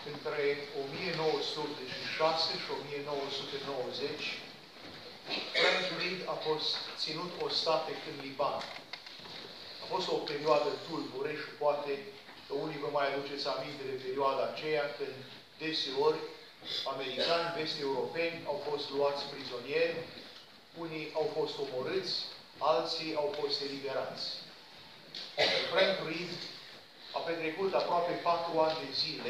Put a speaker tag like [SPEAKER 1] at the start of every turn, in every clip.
[SPEAKER 1] între 1986 și 1990, Frank Reed a fost ținut ostatic în Liban. A fost o perioadă tulbure și poate că unii vă mai aduceți aminte de perioada aceea când deseori americani, vest-europeni au fost luați prizonieri, unii au fost omorâți, alții au fost eliberați. Frank Reed a petrecut aproape 4 ani de zile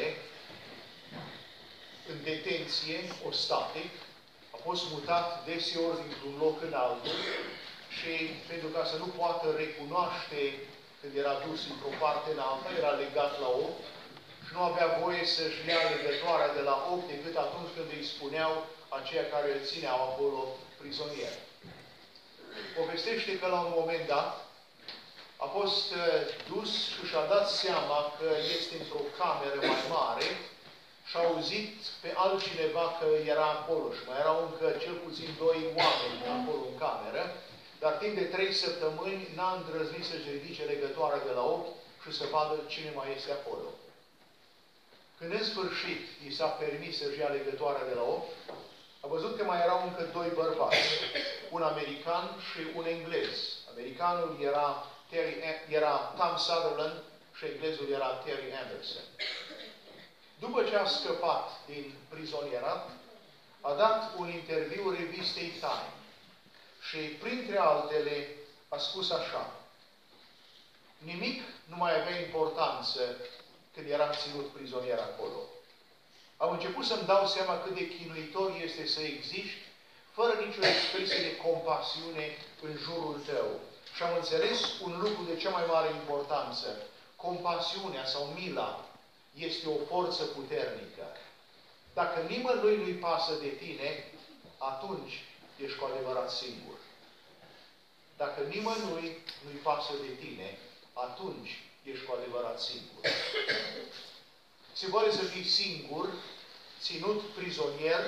[SPEAKER 1] în detenție, ostatic, a fost mutat deseori dintr-un loc în altul și pentru ca să nu poată recunoaște când era dus într-o parte în alta, era legat la ochi și nu avea voie să-și ia legătoarea de la ochi decât atunci când îi spuneau aceia care îl țineau acolo prizonier. Povestește că la un moment dat a fost dus și și-a dat seama că este într-o cameră mai mare și a auzit pe altcineva că era acolo și mai erau încă cel puțin 2 oameni acolo în cameră, dar timp de 3 săptămâni n-a îndrăznit să-și ridice legătoarea de la ochi și să vadă cine mai este acolo. Când în sfârșit i s-a permis să-și ia legătoarea de la ochi, a văzut că mai erau încă 2 bărbați, un american și un englez. Americanul era Tom Sutherland și englezul era Terry Anderson. După ce a scăpat din prizonierat, a dat un interviu revistei Time și, printre altele, a spus așa: nimic nu mai avea importanță când eram ținut prizonier acolo. Am început să-mi dau seama cât de chinuitor este să existi fără nicio expresie de compasiune în jurul tău. Și am înțeles un lucru de cea mai mare importanță. Compasiunea sau mila este o forță puternică. Dacă nimănui nu-i pasă de tine, atunci ești cu adevărat singur. Dacă nimănui nu-i pasă de tine, atunci ești cu adevărat singur. Se poate să fii singur, ținut prizonier,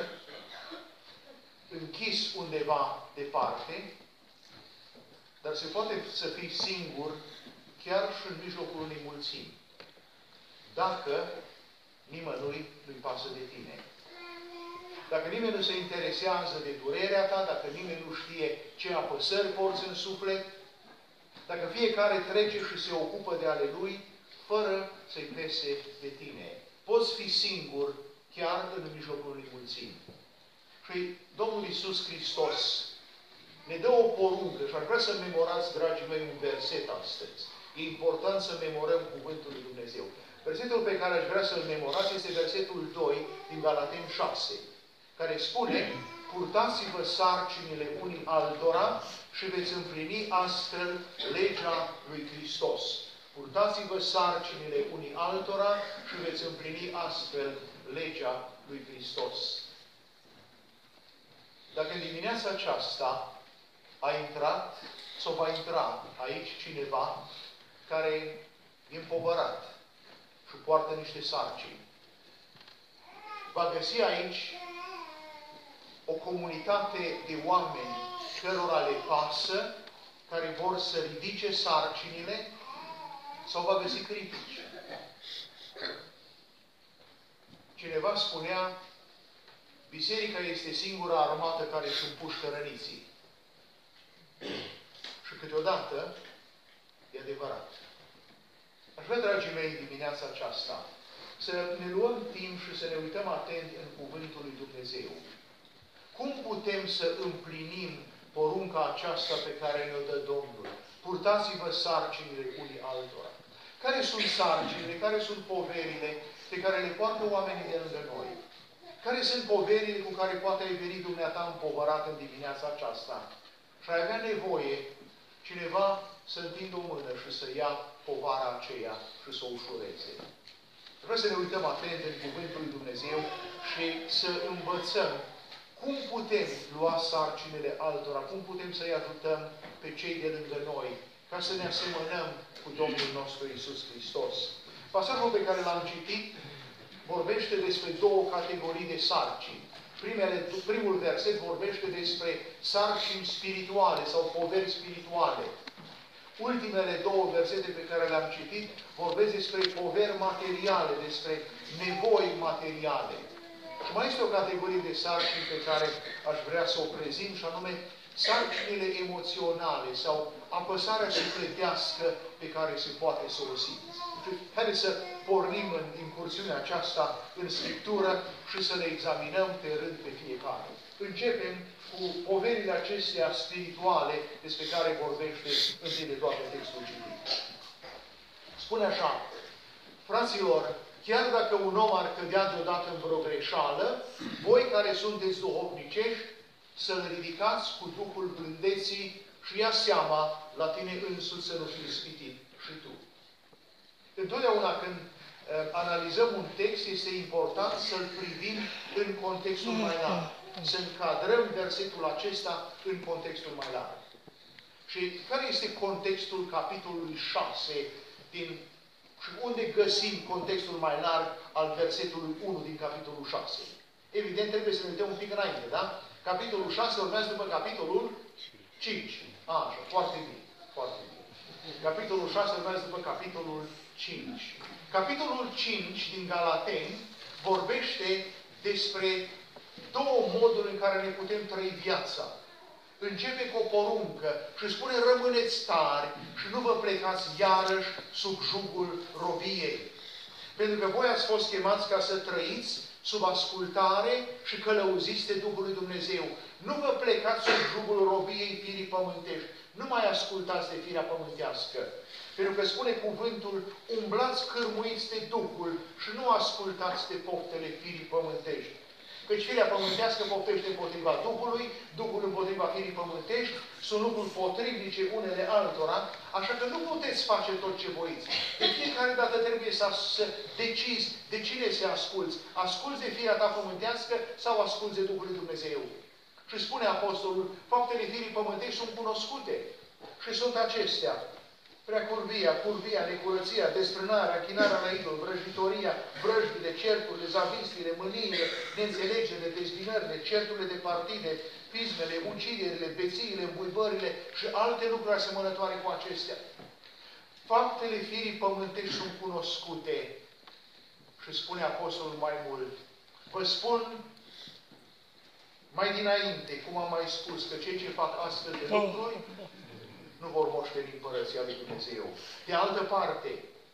[SPEAKER 1] închis undeva departe, dar se poate să fii singur chiar și în mijlocul unei mulțimi. Dacă nimănui nu-i pasă de tine. Dacă nimeni nu se interesează de durerea ta, dacă nimeni nu știe ce apăsări porți în suflet, dacă fiecare trece și se ocupă de ale lui, fără să-i pese de tine. Poți fi singur chiar în mijlocul unei mulțimi. Și Domnul Iisus Hristos ne dă o poruncă și ar vrea să memorați, dragii mei, un verset astăzi. E important să memorăm Cuvântul lui Dumnezeu. Versetul pe care aș vrea să-l memorați este versetul 2 din Galateni 6, care spune: purtați-vă sarcinile unii altora și veți împlini astfel legea lui Hristos. Purtați-vă sarcinile unii altora și veți împlini astfel legea lui Hristos. Dacă în dimineața aceasta a intrat sau va intra aici cineva care e împovărat și poartă niște sarcini, va găsi aici o comunitate de oameni cărora le pasă, care vor să ridice sarcinile, sau va găsi critici. Cineva spunea: biserica este singura armată care își împușcă răniții. Și câteodată e adevărat. Aș vrea, dragii mei, dimineața aceasta să ne luăm timp și să ne uităm atent în Cuvântul lui Dumnezeu. Cum putem să împlinim porunca aceasta pe care ne-o dă Domnul? Purtați-vă sarcinile unii altora. Care sunt sarcinile, care sunt poverile pe care le poartă oamenii de lângă noi? Care sunt poverile cu care poate ai venit dumneata împovărat în dimineața aceasta? Și ai avea nevoie cineva să întindă o mână și să ia povara aceea și să o ușureze. Vreau să ne uităm atent în Cuvântul lui Dumnezeu și să învățăm cum putem lua sarcinile altora, cum putem să-i ajutăm pe cei de lângă noi, ca să ne asemănăm cu Domnul nostru Iisus Hristos. Pasajul pe care l-am citit vorbește despre 2 categorii de sarcini. Primul verset vorbește despre sarcini spirituale sau poveri spirituale. ultimele două versete pe care le-am citit vorbesc despre poveri materiale, despre nevoi materiale. Și mai este o categorie de sarcini pe care aș vrea să o prezint, și anume sarcinile emoționale sau apăsarea sufletească pe care se poate să o simți. Haideți să pornim în incursiunea aceasta în Scriptură și să le examinăm pe rând pe fiecare. Începem cu poverile acestea spirituale despre care vorbește întâi de toate textul citit. Spune așa: fraților, chiar dacă un om ar cădea deodată în vreo greșeală, voi care sunteți duhovnicești, să-l ridicați cu Duhul blândeții și ia seama la tine însuți să nu fii ispitit și tu. Întotdeauna când analizăm un text, este important să-l privim în contextul mai larg. Să încadrăm versetul acesta în contextul mai larg. Și care este contextul capitolului 6 și unde găsim contextul mai larg al versetului 1 din capitolul 6? Evident, trebuie să ne uităm un pic înainte, da? Capitolul 6 urmează după capitolul 5. Așa, foarte bine, foarte bine. Capitolul 6 urmează după capitolul 5. Capitolul 5 din Galateni vorbește despre două moduri în care ne putem trăi viața. Începe cu o poruncă și spune: rămâneți tari și nu vă plecați iarăși sub jugul robiei. Pentru că voi ați fost chemați ca să trăiți sub ascultare și călăuziți de Duhul lui Dumnezeu. Nu vă plecați sub jugul robiei firii pământești. Nu mai ascultați de firea pământească. Pentru că spune cuvântul: umblați cârmuiți de Duhul și nu ascultați de poftele firii pământești. Căci firea pământească poftește împotriva Duhului, Duhul împotriva firii pământești, sunt lucruri potrivnice unele altora, așa că nu puteți face tot ce voiți. De fiecare dată trebuie să decizi de cine să asculți. Asculți de firea ta pământească sau asculți de Duhul lui Dumnezeu. Și spune Apostolul: faptele firii pământești sunt cunoscute. Și sunt acestea: curvia, necurăția, desfrânarea, închinarea la idol, vrăjitoria, vrăjbile, certurile, zavistile, mâniile, neînțelegerile, dezbinările, certurile de partide, pismele, uciderile, bețiile, îmbuibările și alte lucruri asemănătoare cu acestea. Faptele firii pământești sunt cunoscute. Și spune Apostolul mai mult: vă spun mai dinainte, cum am mai spus, că cei ce fac astfel de lucruri nu vor moșteni împărăția lui Dumnezeu. De altă parte,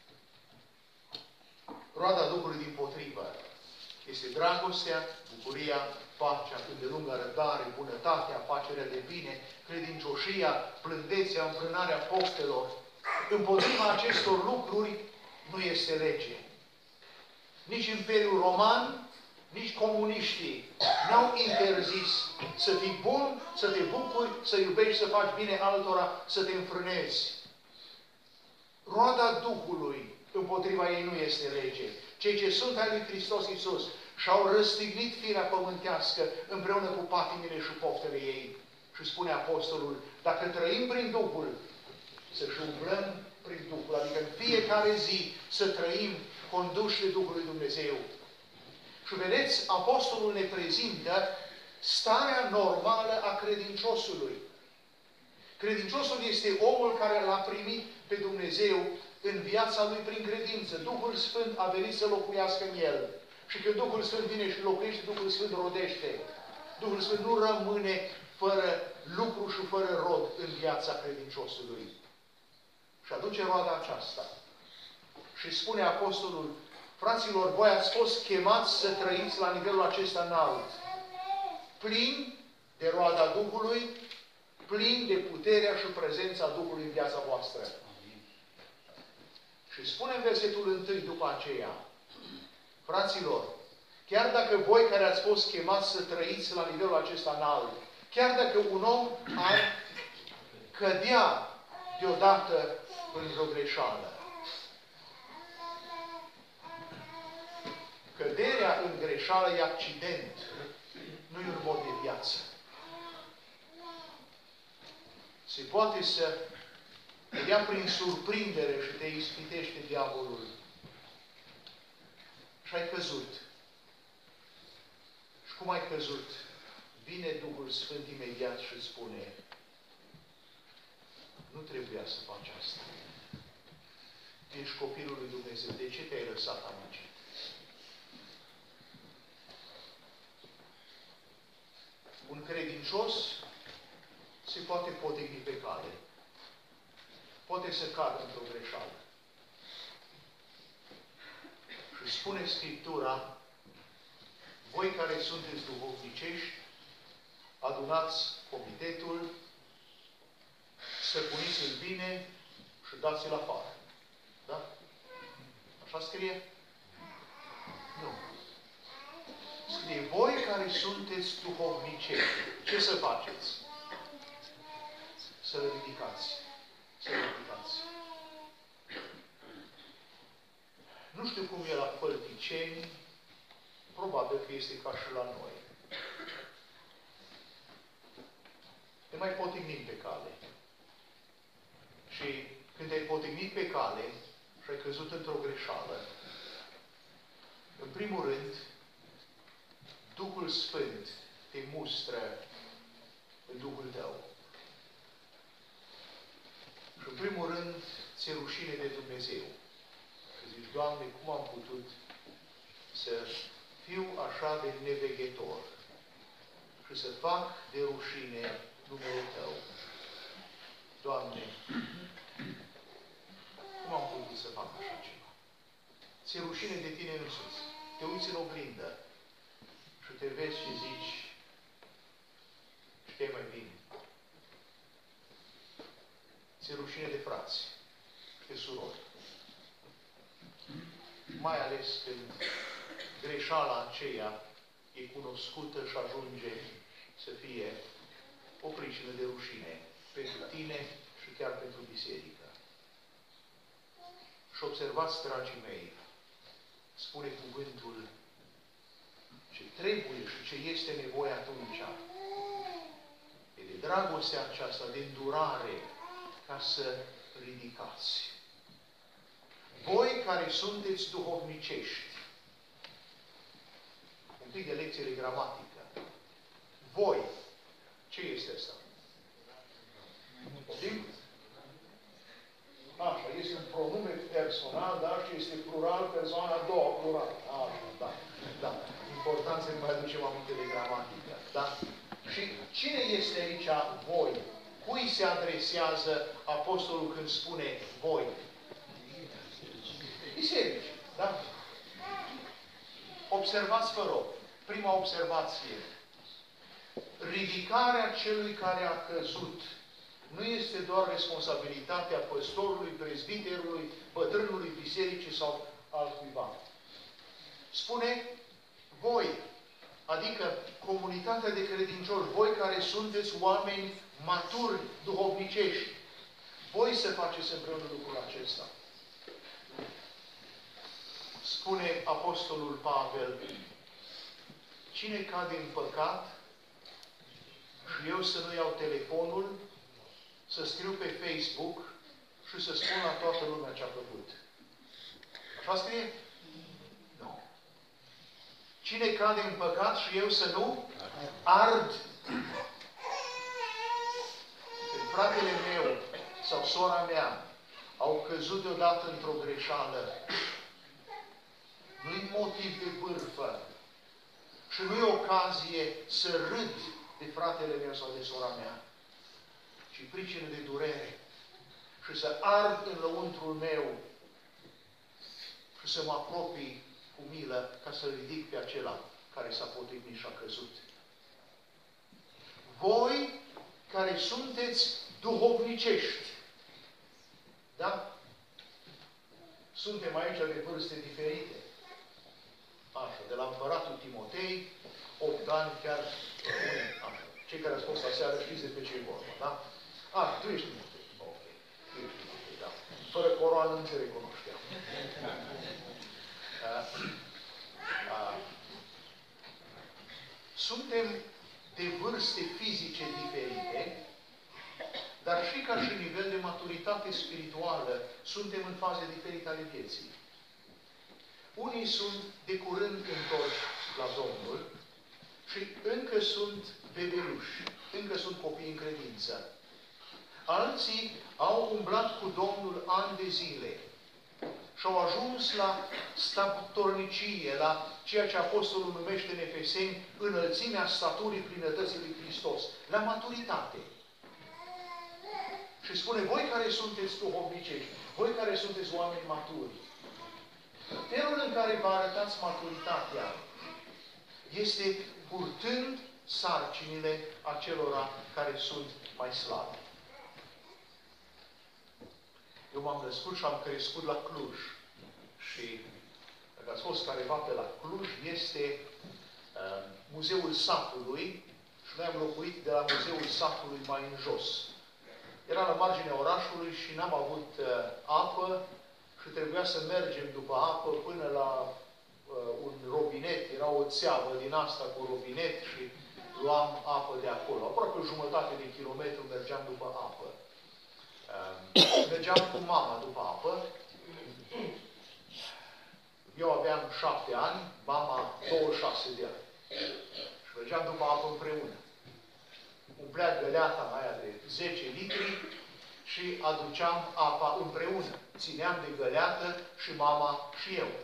[SPEAKER 1] roada Duhului dimpotrivă este dragostea, bucuria, pacea, îndelungă răbdare, bunătatea, facerea de bine, credincioșia, plândețea, înfrânarea poftelor. Împotriva acestor lucruri nu este lege. Nici Imperiul Roman, nici comuniștii n-au interzis să fii bun, să te bucuri, să iubești, să faci bine altora, să te înfrânezi. Roada Duhului, împotriva ei nu este lege. Cei ce sunt ai lui Hristos Iisus și-au răstignit firea pământească împreună cu patimile și poftele ei. Și spune Apostolul: dacă trăim prin Duhul, să-și umblăm prin Duhul, adică în fiecare zi să trăim conduși de Duhul lui Dumnezeu. Și vedeți, Apostolul ne prezintă starea normală a credinciosului. Credinciosul este omul care l-a primit pe Dumnezeu în viața lui prin credință. Duhul Sfânt a venit să locuiască în el. Și când Duhul Sfânt vine și locuiește, Duhul Sfânt rodește. Duhul Sfânt nu rămâne fără lucru și fără rod în viața credinciosului. Și aduce roada aceasta. Și spune Apostolul: fraților, voi ați fost chemați să trăiți la nivelul acesta înalt, plin de roada Duhului, plin de puterea și prezența Duhului în viața voastră. Și spune în versetul 1 după aceea: fraților, chiar dacă voi care ați fost chemați să trăiți la nivelul acesta înalt, chiar dacă un om ar cădea deodată în vreo greșeală, căderea în greșeală e accident, nu e un mod de viață. Se poate să te ia prin surprindere și te ispitește diavolul. Și ai căzut. Și cum ai căzut? Vine Duhul Sfânt imediat și spune: Nu trebuia să faci asta. Ești copilul lui Dumnezeu. De ce te-ai lăsat amăgit? Un credincios se poate potegni pe cale. Poate să cadă într-o greșeală. Și spune Scriptura, voi care sunteți duhovnicești, adunați comitetul, stăpâniți-l bine și dați-l afară. Da? Așa scrie? Nu. Scrie, voi care sunteți duhovnicești, ce să faceți? Să-l ridicați. Să-l ridicați. Nu știu cum e la Fălticeni, probabil că este ca și la noi. Te mai potignim pe cale. Și când te-ai potignit pe cale și ai căzut într-o greșeală, în primul rând, Duhul Sfânt te mustră în Duhul tău. Și în primul rând, ți-e rușine de Dumnezeu. Că zici, Doamne, cum am putut să fiu așa de neveghetor și să fac de rușine numele Tău. Doamne, cum am putut să fac așa ceva? Ți-e rușine de tine însuți. Te uiți în oglindă și te vezi și zici, știi mai bine. Ți-e rușine de frați și de surori. Mai ales când greșeala aceea e cunoscută și ajunge să fie o pricină de rușine pentru tine și chiar pentru biserică. Și observați, dragii mei, spune cuvântul ce trebuie și ce este nevoie atunci. E de dragostea aceasta, de îndurare, ca să ridicați. Voi care sunteți duhovnicești, un pic de lecție de gramatică. Voi, ce este asta? Știm? Așa, este un pronume personal, dar și este plural, persoana a doua, plural. Așa, da, da. Important să mai aducem aminte de gramatică. Da? Și cine este aici voi? Cui se adresează apostolul când spune voi? Biserici. Da? Observați, vă rog, prima observație. Ridicarea celui care a căzut nu este doar responsabilitatea păstorului, prezbiterului, bătrânului bisericii sau altcuiva. Spune voi, adică comunitatea de credincioși, voi care sunteți oameni maturi, duhovnicești, voi să faceți împreună lucrul acesta. Spune apostolul Pavel, cine cade în păcat și eu să nu iau telefonul, să scriu pe Facebook și să spun la toată lumea ce a făcut. Așa scrie? Nu. Cine cade în păcat și eu să nu ard. Când fratele meu sau sora mea au căzut deodată într-o greșeală, nu-i motiv de bârfă și nu-i ocazie să râd de fratele meu sau de sora mea, ci pricină de durere și să ard în lăuntrul meu și să mă apropii cu milă ca să ridic pe acela care s-a potignit și a căzut. Voi care sunteți duhovnicești, da? Suntem aici de vârste diferite. Așa, de la împăratul Timotei, 8 ani chiar, așa. Cei care ați fost aseară știți despre ce e vorba, da? Tu ești Timotei. Ok. Tu ești Timotei, da. Fără coroană nu te recunoșteam. Suntem de vârste fizice diferite, dar și ca și nivel de maturitate spirituală, suntem în faze diferite ale vieții. Unii sunt de curând întorși la Domnul și încă sunt bebeluși, încă sunt copii în credință. Alții au umblat cu Domnul ani de zile și au ajuns la statornicie, la ceea ce Apostolul numește în Efeseni înălțimea staturii plinătății lui Hristos, la maturitate. Și spune, voi care sunteți duhovnicești, voi care sunteți oameni maturi, felul în care vă arătați maturitatea este purtând sarcinile acelora care sunt mai slabi. Eu m-am născut și am crescut la Cluj. Și dacă ați fost careva pe la Cluj, este Muzeul Satului și noi am locuit de la Muzeul Satului mai în jos. Era la marginea orașului și n-am avut apă și trebuia să mergem după apă până la un robinet. Era o țeavă din asta cu robinet și luam apă de acolo. Aproape o jumătate de kilometru mergeam după apă. Mergeam cu mama după apă. Eu aveam 7 ani, mama 26 de ani. Și mergeam după apă împreună. Umplea găleata aia de 10 litri și aduceam apa împreună. Țineam de găleată și mama și eu.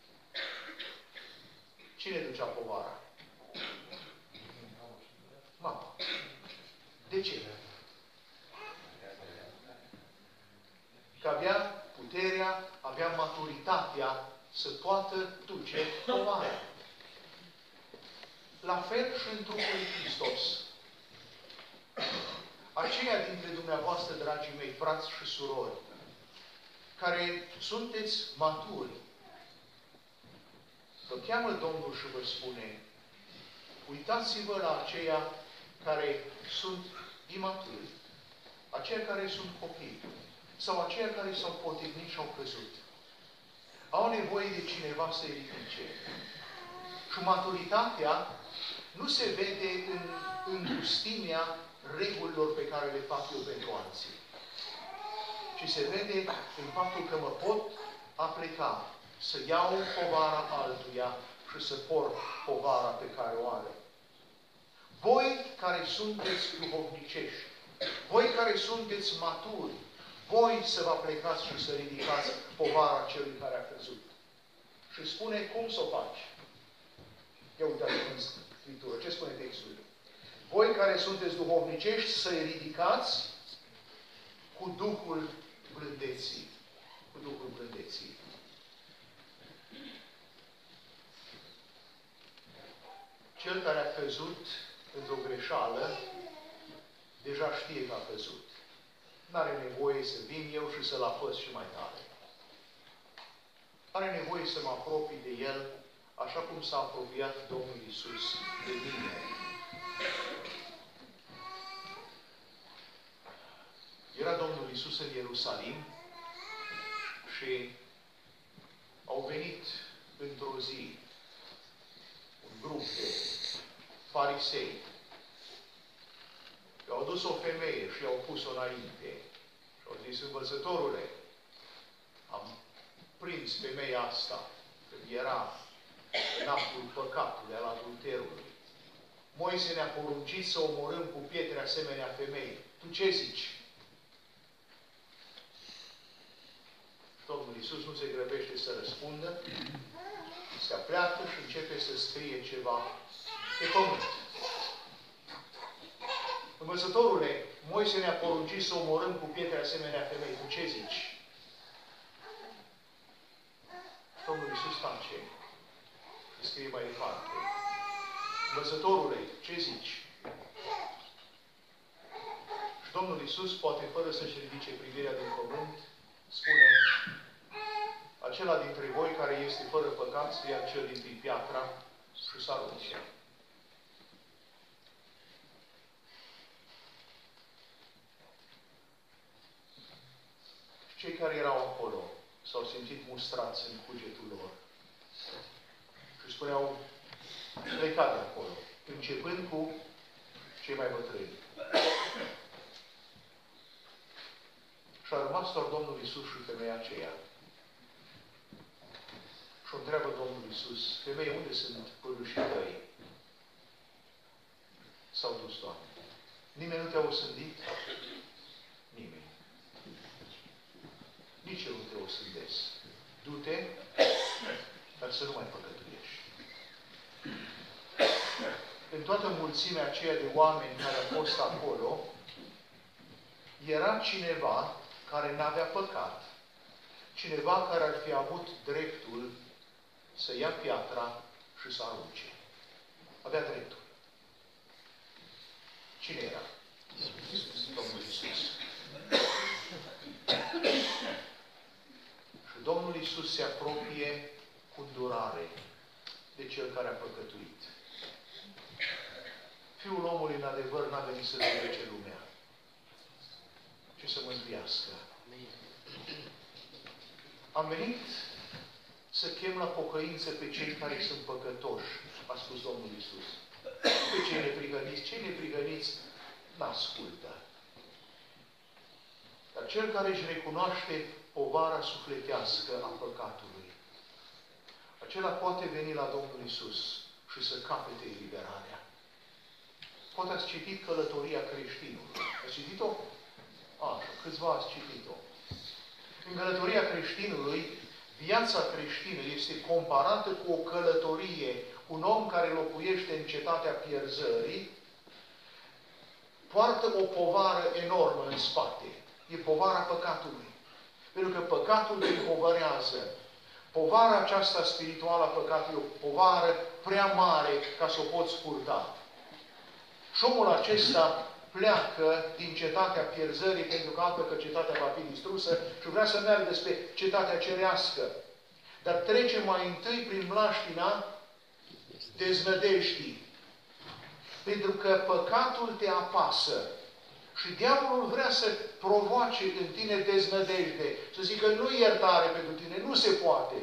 [SPEAKER 1] Cine ducea povara? Mama. De ce? Că avea puterea, avea maturitatea să poată duce povara. La fel și în trupul lui Hristos. Aceia dintre dumneavoastră, dragii mei, frați și surori, care sunteți maturi, vă cheamă Domnul și vă spune, uitați-vă la aceia care sunt imaturi, aceia care sunt copii, sau aceia care s-au potignit și au căzut. Au nevoie de cineva să-i ridice. Și maturitatea nu se vede în îngustimea regulilor pe care le fac eu pentru alții, ci se vede în faptul că mă pot apleca, să iau povara altuia și să port povara pe care o are. Voi care sunteți duhovnicești, voi care sunteți maturi, voi să vă aplecați și să ridicați povara celui care a căzut. Și spune cum să o faci. Ia uitați în Scriptură. Ce spune textul? Voi care sunteți duhovnicești, să-i ridicați cu Duhul blândeții. Cu Duhul blândeții. Cel care a căzut într-o greșeală, deja știe că a căzut. N-are nevoie să vin eu și să-l apăs și mai tare. Are nevoie să mă apropii de el, așa cum s-a apropiat Domnul Iisus de mine. Era Domnul Iisus în Ierusalim și au venit într-o zi un grup de farisei. I-au adus o femeie și i-au pus-o înainte. Și au zis, învățătorule, am prins femeia asta când era în actul păcatului, al adulterului. Moise ne-a poruncit să omorâm cu pietre asemenea femei. Tu ce zici? Domnul Iisus nu se grăbește să răspundă, se apleacă și începe să scrie ceva pe pământ. Învățătorule, Moise ne-a poruncit să omorâm cu pietre asemenea femei. Tu ce zici? Domnul Iisus tace și scrie mai departe. Învățătorule, ce zici? Și Domnul Iisus, poate fără să-și ridice privirea din pământ, spune, acela dintre voi care este fără păcat, să ia cel din piatra și să arunce. Cei care erau acolo s-au simțit mustrați în cugetul lor. Și spuneau, plecați de acolo, începând cu cei mai bătrâni. Și a rămas doar Domnul Iisus și femeia aceea. Și o întreabă Domnul Iisus, femeie, unde sunt părușii tăi? S-au dus, Doamne. Nimeni nu te-a osândit? nici eu nu te osândesc. Du-te, dar să nu mai păcătuiești. În toată mulțimea aceea de oameni care au fost acolo, era cineva care n-avea păcat, cineva care ar fi avut dreptul să ia piatra și să arunce. Avea dreptul. Cine era? Domnul Iisus. Și Domnul Iisus se apropie cu îndurare de cel care a păcătuit. Fiul omului, în adevăr, n-a venit să judece lumea, ci să mântuiască. Am venit să chem la pocăință pe cei care sunt păcătoși, a spus Domnul Iisus. Pe cei neprihăniți. Cei neprihăniți n-ascultă. Dar cel care își recunoaște povara sufletească a păcatului, acela poate veni la Domnul Iisus și să capete eliberarea. Poate ați citit Călătoria creștinului. Ați citit-o? Așa, câțiva ați citit-o. În Călătoria creștinului, viața creștină este comparată cu o călătorie. Un om care locuiește în cetatea pierzării poartă o povară enormă în spate. E povara păcatului. Pentru că păcatul te împovărează. Povara aceasta spirituală a păcatului e o povară prea mare ca să o poți purta. Și omul acesta pleacă din cetatea pierzării pentru că află că cetatea va fi distrusă și vrea să meargă spre cetatea cerească. Dar trece mai întâi prin mlaștina deznădejdii. Pentru că păcatul te apasă. Și diavolul vrea să provoace în tine deznădejde. Să zică, nu iertare pentru tine, nu se poate.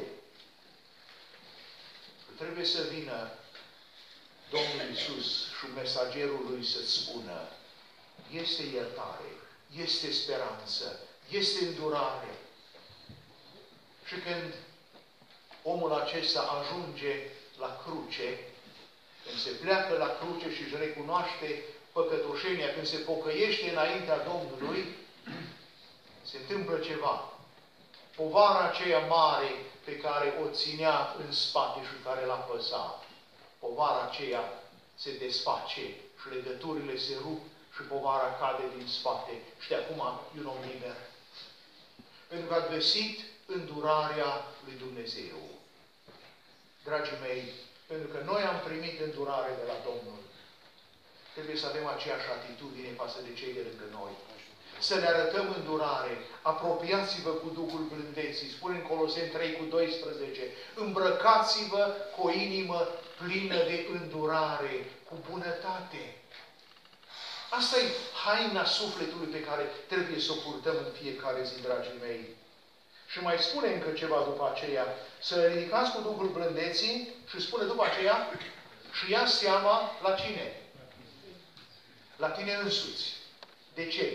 [SPEAKER 1] Trebuie să vină Domnul Iisus și mesagerul lui să-ți spună, este iertare, este speranță, este îndurare. Și când omul acesta ajunge la cruce, când se pleacă la cruce și își recunoaște păcătoșenia, când se pocăiește înaintea Domnului, se întâmplă ceva. Povara aceea mare pe care o ținea în spate și care l-a păsat, povara aceea se desface și legăturile se rup și povara cade din spate. Și de acum e un om liber. Pentru că a găsit îndurarea lui Dumnezeu. Dragii mei, pentru că noi am primit îndurare de la Domnul, trebuie să avem aceeași atitudine față de cei de lângă noi. Să ne arătăm îndurare. Apropiați-vă cu Duhul blândeții. Spune în Coloseni 3:12. Îmbrăcați-vă cu o inimă plină de îndurare, cu bunătate. Asta e haina sufletului pe care trebuie să o purtăm în fiecare zi, dragii mei. Și mai spune încă ceva după aceea. Să ridicați cu Duhul blândeții și spune după aceea și ia seama la cine? La tine însuți. De ce?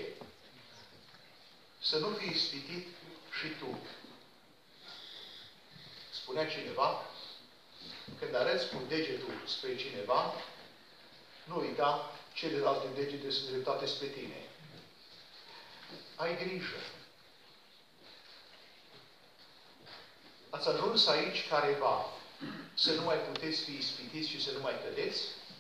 [SPEAKER 1] Să nu fii ispitit și tu. Spunea cineva, când arăți cu degetul spre cineva, nu uita, celelalte degete sunt dreptate spre tine. Ai grijă. Ați ajuns aici careva să nu mai puteți fi ispitiți și să nu mai cădeți?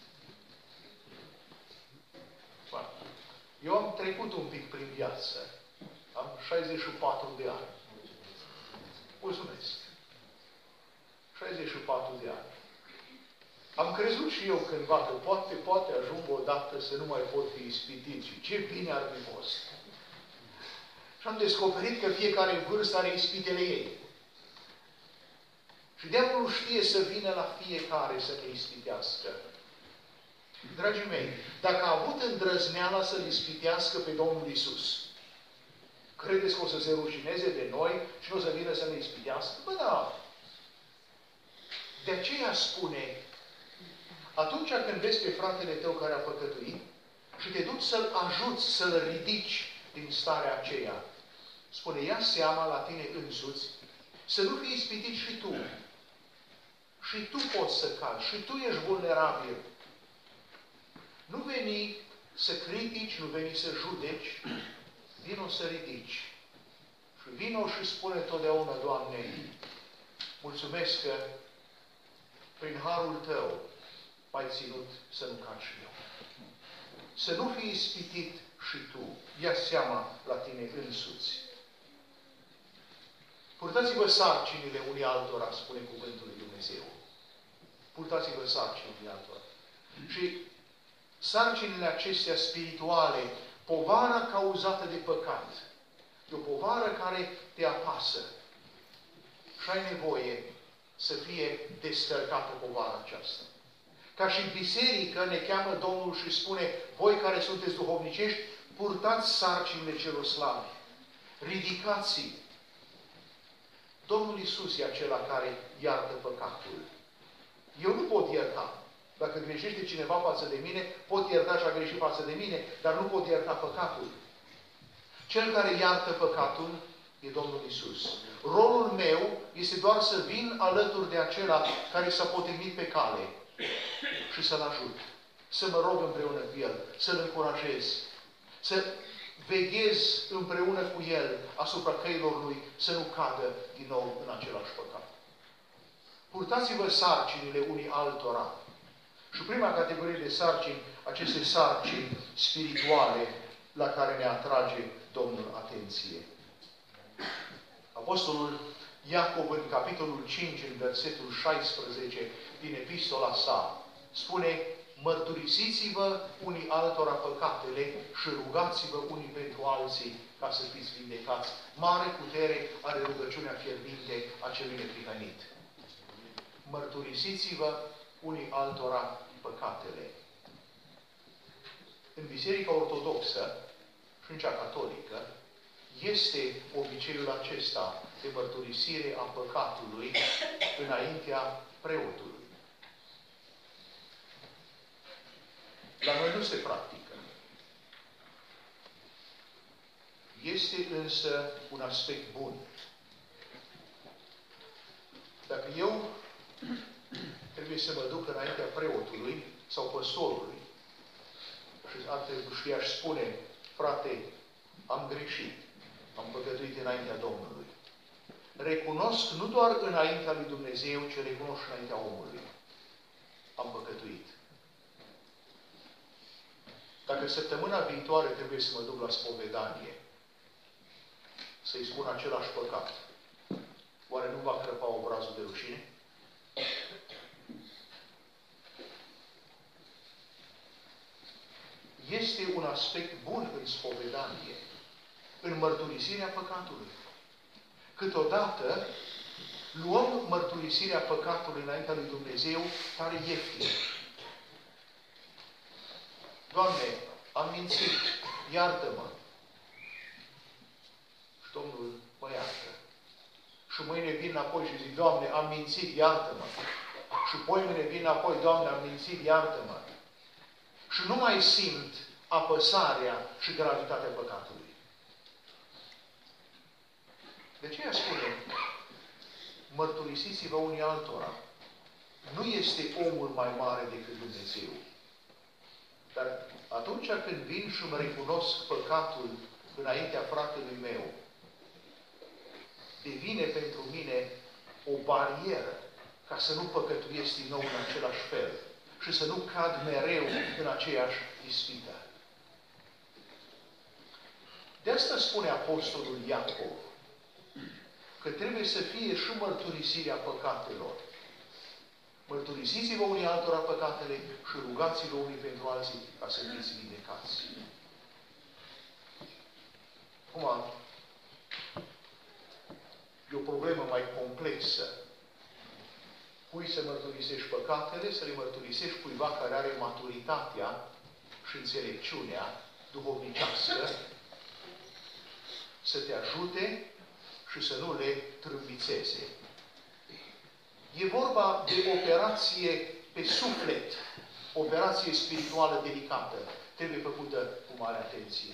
[SPEAKER 1] Eu am trecut un pic prin viață. Am 64 de ani. Mulțumesc. 64 de ani. Am crezut și eu cândva că poate ajung odată să nu mai pot fi ispitit și ce bine ar fi fost. Și am descoperit că fiecare vârstă are ispitele ei. Și diavolul știe să vină la fiecare să ne ispitească. Dragii mei, dacă a avut îndrăzneala să-L ispitească pe Domnul Iisus, credeți că o să se rușineze de noi și nu o să vină să ne ispitească? Bă, da. De aceea spune, atunci când vezi pe fratele tău care a păcătuit și te duci să-l ajuți, să-l ridici din starea aceea, spune, ia seama la tine însuți, să nu fii ispitit și tu. Și tu poți să cazi, și tu ești vulnerabil. Nu veni să critici, nu veni să judeci, vino să ridici. Și vino și spune totdeauna, Doamne, mulțumesc că prin harul Tău m-ai ținut să nu cad și eu. Să nu fii ispitit și tu. Ia seama la tine însuți. Purtați-vă sarcinile unii altora, spune cuvântul lui Dumnezeu. Purtați-vă sarcinile unii altora. Și sarcinile acestea spirituale, povara cauzată de păcat, e o povară care te apasă. Și ai nevoie să fie descărcată povara aceasta. Ca și biserică ne cheamă Domnul și spune, voi care sunteți duhovnicești, purtați sarcinile celor slabi. Ridicați-i. Domnul Iisus e acela care iartă păcatul. Eu nu pot ierta. Dacă greșește cineva față de mine, pot ierta și a greșit față de mine, dar nu pot ierta păcatul. Cel care iartă păcatul e Domnul Iisus. Rolul meu este doar să vin alături de acela care s-a potrivit pe cale și să-l ajut. Să mă rog împreună cu el, să-l încurajez, să veghez împreună cu el asupra căilor lui, să nu cadă din nou în același păcat. Purtați-vă sarcinile unii altora. Și prima categorie de sarcini, aceste sarcini spirituale la care ne atrage Domnul atenție. Apostolul Iacov, în capitolul 5, în versetul 16, din epistola sa, spune, mărturisiți-vă unii altora păcatele și rugați-vă unii pentru alții ca să fiți vindecați. Mare putere are rugăciunea fierbinte a celui neprihănit. Mărturisiți-vă unii altora păcatele. În Biserica Ortodoxă și în cea Catolică este obiceiul acesta de mărturisire a păcatului înaintea preotului. La noi nu se practică. Este însă un aspect bun. Dacă eu trebuie să mă duc înaintea preotului sau păstorului și ar trebui și aș spune, frate, am greșit, am păcătuit înaintea Domnului. Recunosc nu doar înaintea lui Dumnezeu, ci recunosc și înaintea omului. Am păcătuit. Dacă săptămâna viitoare trebuie să mă duc la spovedanie, să-i spun același păcat, oare nu va crăpa obrazul de rușine? Este un aspect bun în spovedanie, în mărturisirea păcatului. Câteodată luăm mărturisirea păcatului înaintea lui Dumnezeu tare ieftin. Doamne, am mințit, iartă-mă. Și Domnul mă iartă. Și mâine vin înapoi și zic, Doamne, am mințit, iartă-mă. Și poimâine vin înapoi, Doamne, am mințit, iartă-mă. Și nu mai simt apăsarea și gravitatea păcatului. De aceea spune, mărturisiți-vă unii altora. Nu este omul mai mare decât Dumnezeu. Dar atunci când vin și îmi recunosc păcatul înaintea fratelui meu, devine pentru mine o barieră ca să nu păcătuiesc din nou în același fel și să nu cad mereu în aceeași ispită. De asta spune Apostolul Iacov că trebuie să fie și mărturisirea păcatelor. Mărturisiți-vă unii altora păcatele și rugați-vă unii pentru alții ca să fiți vindecați. Acum, e o problemă mai complexă. Cui să mărturisești păcatele, să le mărturisești cuiva care are maturitatea și înțelepciunea duhovnicească să te ajute și să nu le trâmbițeze. E vorba de operație pe suflet, operație spirituală delicată. Trebuie făcută cu mare atenție.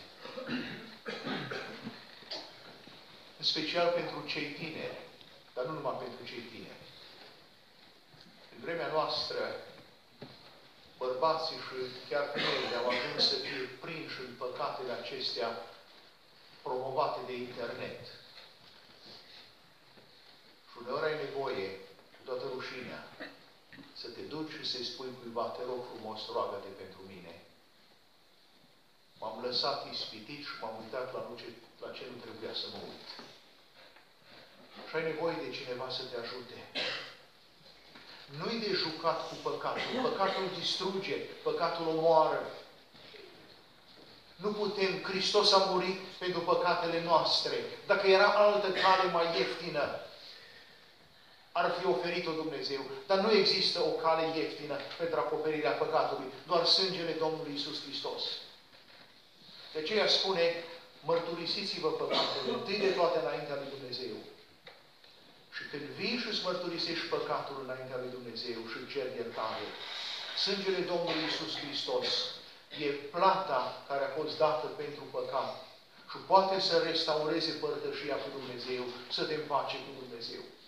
[SPEAKER 1] În special pentru cei tineri, dar nu numai pentru cei tineri. În vremea noastră, bărbații și chiar femeile au ajuns să fie prinși în păcatele acestea promovate de internet. uneori ai nevoie, cu toată rușinea, să te duci și să-i spui cuiva, te rog frumos, roagă-te pentru mine. M-am lăsat ispitit și m-am uitat la ce nu trebuia să mă uit. Și ai nevoie de cineva să te ajute. Nu-i de jucat cu păcatul. Păcatul distruge, păcatul omoară. Nu putem, Hristos a murit pentru păcatele noastre. Dacă era altă cale mai ieftină, ar fi oferit-o Dumnezeu. Dar nu există o cale ieftină pentru acoperirea păcatului. Doar sângele Domnului Iisus Hristos. De aceea spune, mărturisiți-vă păcatele, întâi de toate înaintea lui Dumnezeu. Și când vii și îți mărturisești păcatul înaintea lui Dumnezeu și îți ceri iertare, sângele Domnului Iisus Hristos e plata care a fost dată pentru păcat și poate să restaureze părtășia cu Dumnezeu, să te împace cu Dumnezeu.